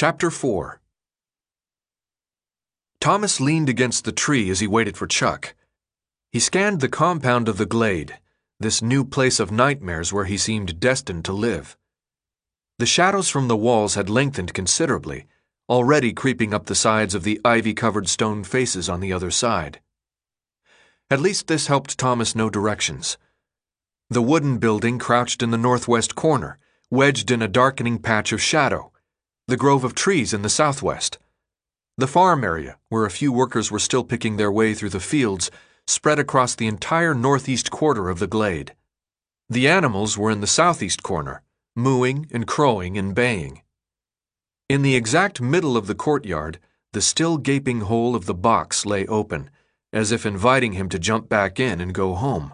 Chapter 4. Thomas leaned against the tree as he waited for Chuck. He scanned the compound of the glade, this new place of nightmares where he seemed destined to live. The shadows from the walls had lengthened considerably, already creeping up the sides of the ivy-covered stone faces on the other side. At least this helped Thomas know directions. The wooden building crouched in the northwest corner, wedged in a darkening patch of shadow. The grove of trees in the southwest. The farm area, where a few workers were still picking their way through the fields, spread across the entire northeast quarter of the glade. The animals were in the southeast corner, mooing and crowing and baying. In the exact middle of the courtyard, the still gaping hole of the box lay open, as if inviting him to jump back in and go home.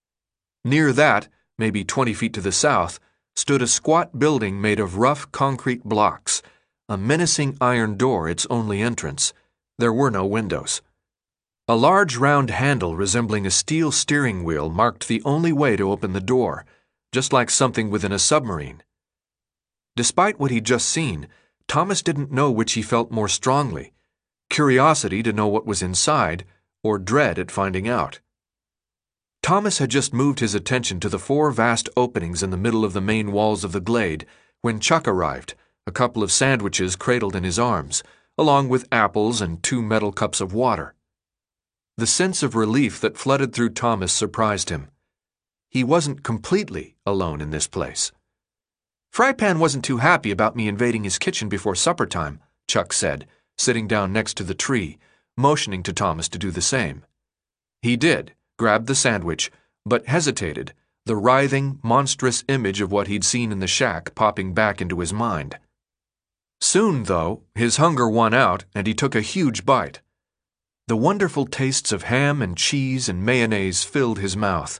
Near that, maybe 20 feet to the south, stood a squat building made of rough concrete blocks, a menacing iron door its only entrance. There were no windows. A large round handle resembling a steel steering wheel marked the only way to open the door, just like something within a submarine. Despite what he'd just seen, Thomas didn't know which he felt more strongly: curiosity to know what was inside, or dread at finding out. Thomas had just moved his attention to the 4 vast openings in the middle of the main walls of the glade when Chuck arrived, a couple of sandwiches cradled in his arms, along with apples and 2 metal cups of water. The sense of relief that flooded through Thomas surprised him. He wasn't completely alone in this place. "Frypan wasn't too happy about me invading his kitchen before supper time," Chuck said, sitting down next to the tree, motioning to Thomas to do the same. He did, grabbed the sandwich, but hesitated, the writhing, monstrous image of what he'd seen in the shack popping back into his mind. Soon, though, his hunger won out and he took a huge bite. The wonderful tastes of ham and cheese and mayonnaise filled his mouth.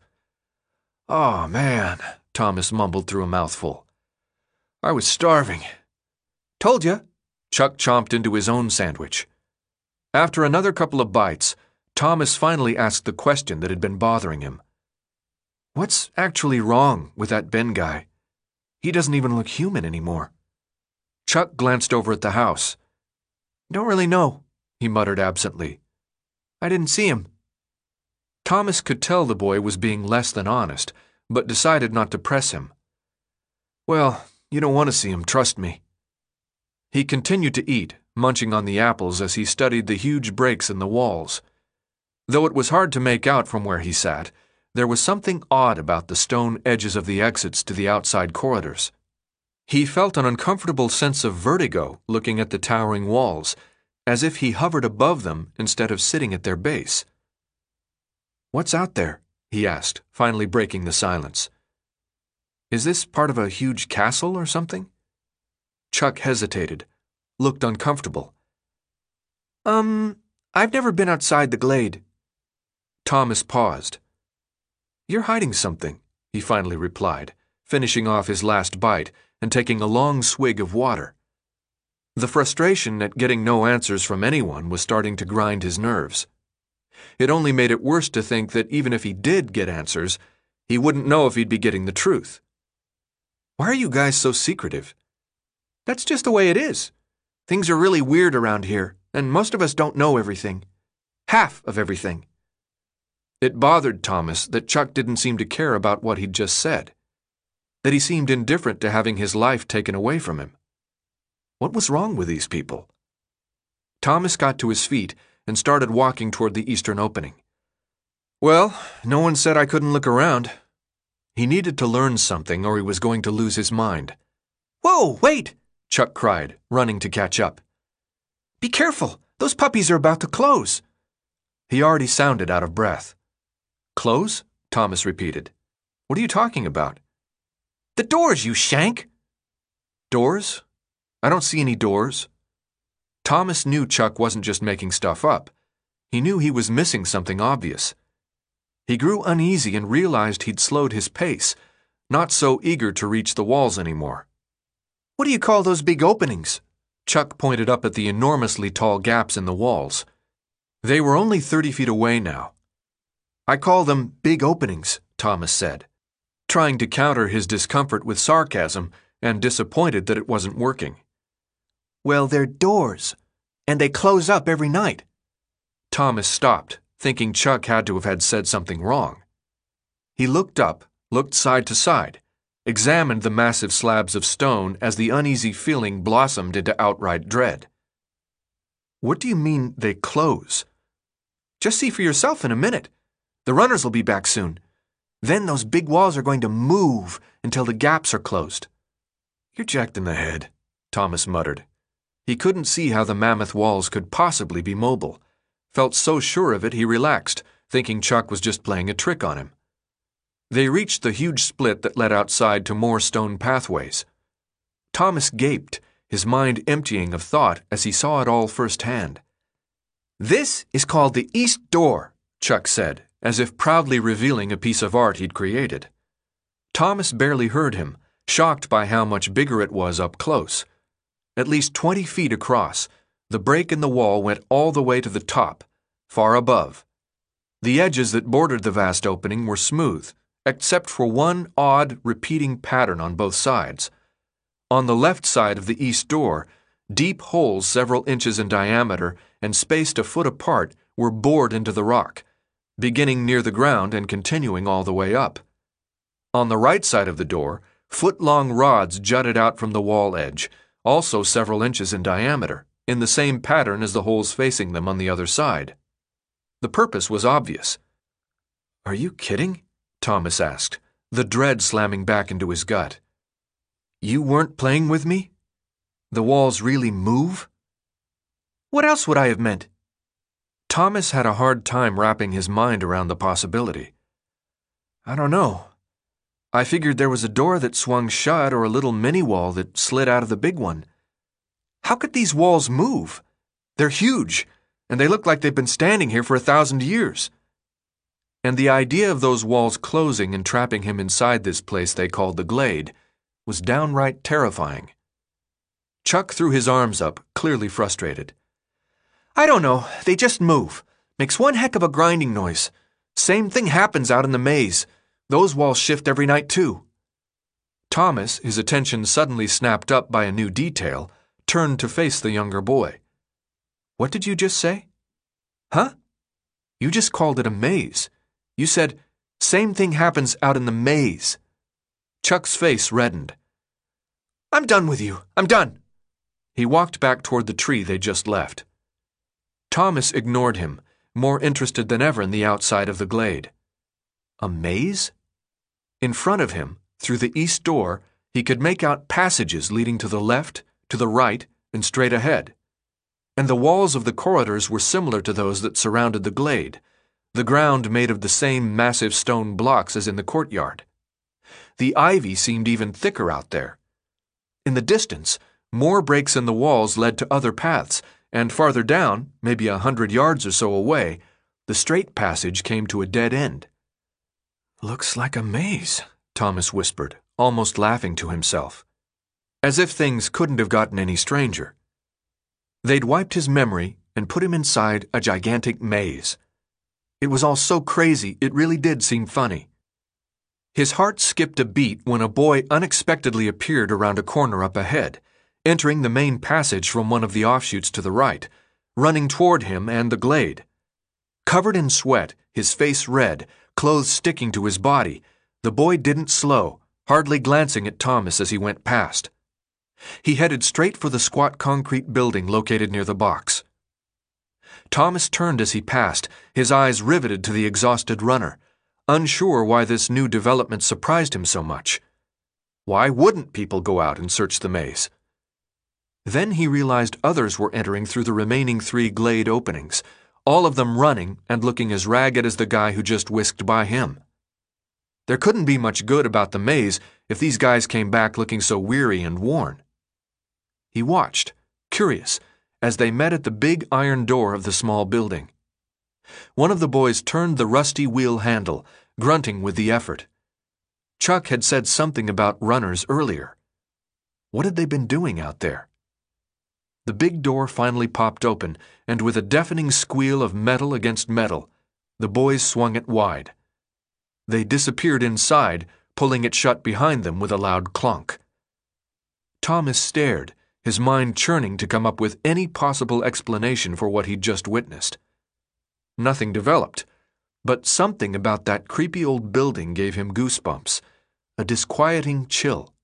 "Oh, man," Thomas mumbled through a mouthful. "I was starving." "Told ya." Chuck chomped into his own sandwich. After another couple of bites, Thomas finally asked the question that had been bothering him. "What's actually wrong with that Ben guy? He doesn't even look human anymore." Chuck glanced over at the house. "Don't really know," he muttered absently. "I didn't see him." Thomas could tell the boy was being less than honest, but decided not to press him. "Well, you don't want to see him, trust me." He continued to eat, munching on the apples as he studied the huge breaks in the walls. Though it was hard to make out from where he sat, there was something odd about the stone edges of the exits to the outside corridors. He felt an uncomfortable sense of vertigo looking at the towering walls, as if he hovered above them instead of sitting at their base. "What's out there?" he asked, finally breaking the silence. "Is this part of a huge castle or something?" Chuck hesitated, looked uncomfortable. I've never been outside the glade." Thomas paused. "You're hiding something," he finally replied, finishing off his last bite and taking a long swig of water. The frustration at getting no answers from anyone was starting to grind his nerves. It only made it worse to think that even if he did get answers, he wouldn't know if he'd be getting the truth. "Why are you guys so secretive?" "That's just the way it is. Things are really weird around here, and most of us don't know everything. Half of everything." It bothered Thomas that Chuck didn't seem to care about what he'd just said, that he seemed indifferent to having his life taken away from him. What was wrong with these people? Thomas got to his feet and started walking toward the eastern opening. "Well, no one said I couldn't look around." He needed to learn something or he was going to lose his mind. "Whoa, wait!" Chuck cried, running to catch up. "Be careful! Those puppies are about to close." He already sounded out of breath. "Close?" Thomas repeated. "What are you talking about?" "The doors, you shank!" "Doors? I don't see any doors." Thomas knew Chuck wasn't just making stuff up. He knew he was missing something obvious. He grew uneasy and realized he'd slowed his pace, not so eager to reach the walls anymore. "What do you call those big openings?" Chuck pointed up at the enormously tall gaps in the walls. They were only 30 feet away now. "I call them big openings," Thomas said, trying to counter his discomfort with sarcasm and disappointed that it wasn't working. Well, they're doors, and they close up every night. Thomas stopped, thinking Chuck had to have had said something wrong. He looked up, looked side to side, examined the massive slabs of stone as the uneasy feeling blossomed into outright dread. What do you mean they close? Just see for yourself in a minute. The runners will be back soon. Then those big walls are going to move until the gaps are closed. You're jacked in the head, Thomas muttered. He couldn't see how the mammoth walls could possibly be mobile. Felt so sure of it he relaxed, thinking Chuck was just playing a trick on him. They reached the huge split that led outside to more stone pathways. Thomas gaped, his mind emptying of thought as he saw it all firsthand. This is called the East Door, Chuck said, as if proudly revealing a piece of art he'd created. Thomas barely heard him, shocked by how much bigger it was up close. At least 20 feet across, the break in the wall went all the way to the top, far above. The edges that bordered the vast opening were smooth, except for one odd, repeating pattern on both sides. On the left side of the east door, deep holes several inches in diameter and spaced a foot apart were bored into the rock, beginning near the ground and continuing all the way up. On the right side of the door, foot-long rods jutted out from the wall edge, also several inches in diameter, in the same pattern as the holes facing them on the other side. The purpose was obvious. Are you kidding? Thomas asked, the dread slamming back into his gut. You weren't playing with me? The walls really move? What else would I have meant? Thomas had a hard time wrapping his mind around the possibility. I don't know. I figured there was a door that swung shut or a little mini-wall that slid out of the big one. How could these walls move? They're huge, and they look like they've been standing here for 1,000 years. And the idea of those walls closing and trapping him inside this place they called the Glade was downright terrifying. Chuck threw his arms up, clearly frustrated. I don't know. They just move. Makes one heck of a grinding noise. Same thing happens out in the maze. Those walls shift every night, too. Thomas, his attention suddenly snapped up by a new detail, turned to face the younger boy. What did you just say? Huh? You just called it a maze. You said, same thing happens out in the maze. Chuck's face reddened. I'm done with you. I'm done. He walked back toward the tree they'd just left. Thomas ignored him, more interested than ever in the outside of the glade. A maze? In front of him, through the east door, he could make out passages leading to the left, to the right, and straight ahead. And the walls of the corridors were similar to those that surrounded the glade, the ground made of the same massive stone blocks as in the courtyard. The ivy seemed even thicker out there. In the distance, more breaks in the walls led to other paths, and farther down, maybe 100 yards or so away, the straight passage came to a dead end. Looks like a maze, Thomas whispered, almost laughing to himself. As if things couldn't have gotten any stranger. They'd wiped his memory and put him inside a gigantic maze. It was all so crazy, it really did seem funny. His heart skipped a beat when a boy unexpectedly appeared around a corner up ahead, entering the main passage from one of the offshoots to the right, running toward him and the glade. Covered in sweat, his face red, clothes sticking to his body, the boy didn't slow, hardly glancing at Thomas as he went past. He headed straight for the squat concrete building located near the box. Thomas turned as he passed, his eyes riveted to the exhausted runner, unsure why this new development surprised him so much. Why wouldn't people go out and search the maze? Then he realized others were entering through the remaining 3 glade openings, all of them running and looking as ragged as the guy who just whisked by him. There couldn't be much good about the maze if these guys came back looking so weary and worn. He watched, curious, as they met at the big iron door of the small building. One of the boys turned the rusty wheel handle, grunting with the effort. Chuck had said something about runners earlier. What had they been doing out there? The big door finally popped open, and with a deafening squeal of metal against metal, the boys swung it wide. They disappeared inside, pulling it shut behind them with a loud clunk. Thomas stared, his mind churning to come up with any possible explanation for what he'd just witnessed. Nothing developed, but something about that creepy old building gave him goosebumps, a disquieting chill.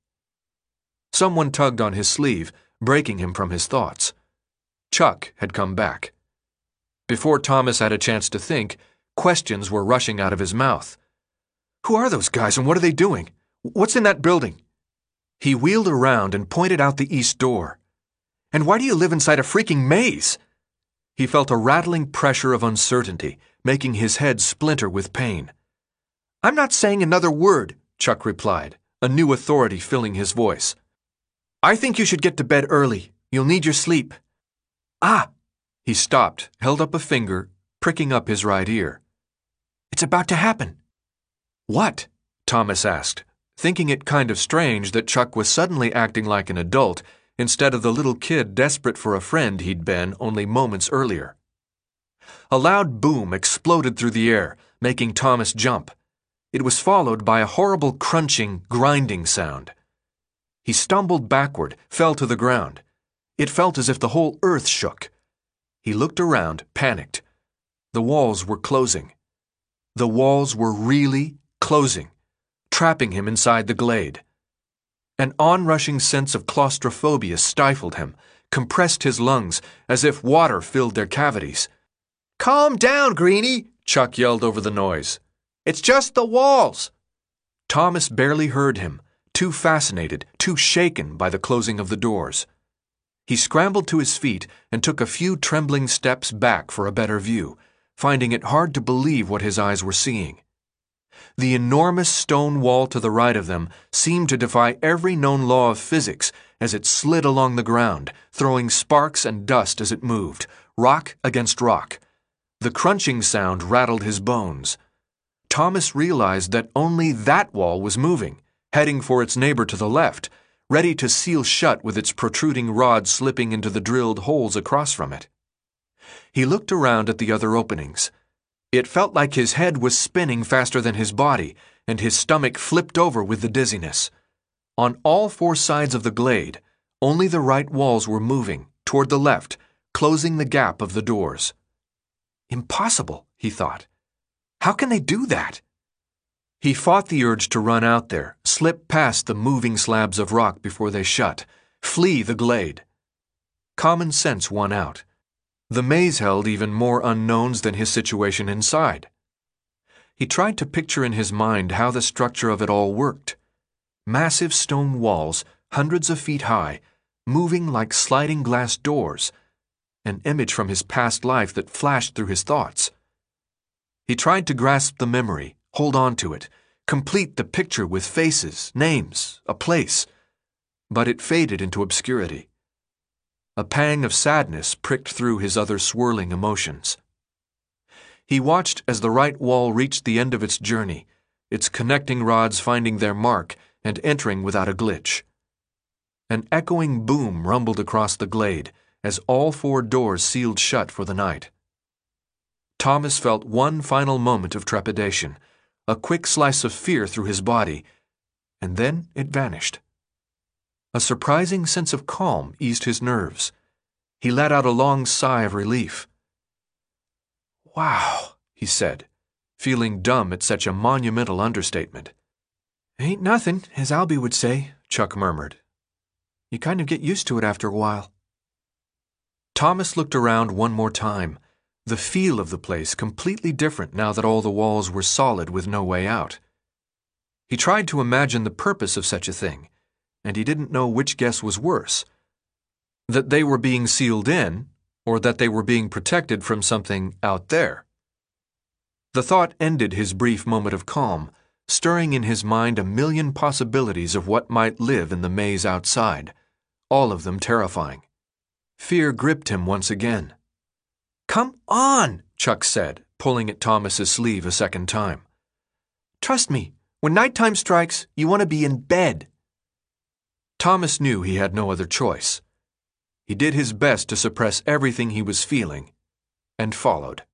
Someone tugged on his sleeve, breaking him from his thoughts. Chuck had come back. Before Thomas had a chance to think, questions were rushing out of his mouth. "Who are those guys and what are they doing? What's in that building?" He wheeled around and pointed out the east door. "And why do you live inside a freaking maze?" He felt a rattling pressure of uncertainty, making his head splinter with pain. "I'm not saying another word," Chuck replied, a new authority filling his voice. "I think you should get to bed early. You'll need your sleep." "Ah!" He stopped, held up a finger, pricking up his right ear. "It's about to happen." "What?" Thomas asked, thinking it kind of strange that Chuck was suddenly acting like an adult instead of the little kid desperate for a friend he'd been only moments earlier. A loud boom exploded through the air, making Thomas jump. It was followed by a horrible crunching, grinding sound. He stumbled backward, fell to the ground. It felt as if the whole earth shook. He looked around, panicked. The walls were closing. The walls were really closing, trapping him inside the glade. An onrushing sense of claustrophobia stifled him, compressed his lungs as if water filled their cavities. "Calm down, Greenie," Chuck yelled over the noise. "It's just the walls." Thomas barely heard him, too fascinated, too shaken by the closing of the doors. He scrambled to his feet and took a few trembling steps back for a better view, finding it hard to believe what his eyes were seeing. The enormous stone wall to the right of them seemed to defy every known law of physics as it slid along the ground, throwing sparks and dust as it moved, rock against rock. The crunching sound rattled his bones. Thomas realized that only that wall was moving, heading for its neighbor to the left, ready to seal shut with its protruding rod slipping into the drilled holes across from it. He looked around at the other openings. It felt like his head was spinning faster than his body, and his stomach flipped over with the dizziness. On all four sides of the glade, only the right walls were moving, toward the left, closing the gap of the doors. Impossible, he thought. How can they do that? He fought the urge to run out there, slip past the moving slabs of rock before they shut, flee the glade. Common sense won out. The maze held even more unknowns than his situation inside. He tried to picture in his mind how the structure of it all worked. Massive stone walls, hundreds of feet high, moving like sliding glass doors, an image from his past life that flashed through his thoughts. He tried to grasp the memory, hold on to it, complete the picture with faces, names, a place, but it faded into obscurity. A pang of sadness pricked through his other swirling emotions. He watched as the right wall reached the end of its journey, its connecting rods finding their mark and entering without a glitch. An echoing boom rumbled across the glade as all four doors sealed shut for the night. Thomas felt one final moment of trepidation, a quick slice of fear through his body, and then it vanished. A surprising sense of calm eased his nerves. He let out a long sigh of relief. "Wow," he said, feeling dumb at such a monumental understatement. "Ain't nothing, as Albie would say," Chuck murmured. "You kind of get used to it after a while." Thomas looked around one more time, the feel of the place completely different now that all the walls were solid with no way out. He tried to imagine the purpose of such a thing, and he didn't know which guess was worse, that they were being sealed in, or that they were being protected from something out there. The thought ended his brief moment of calm, stirring in his mind a million possibilities of what might live in the maze outside, all of them terrifying. Fear gripped him once again. "Come on," Chuck said, pulling at Thomas's sleeve a second time. "Trust me, when nighttime strikes, you want to be in bed." Thomas knew he had no other choice. He did his best to suppress everything he was feeling, and followed.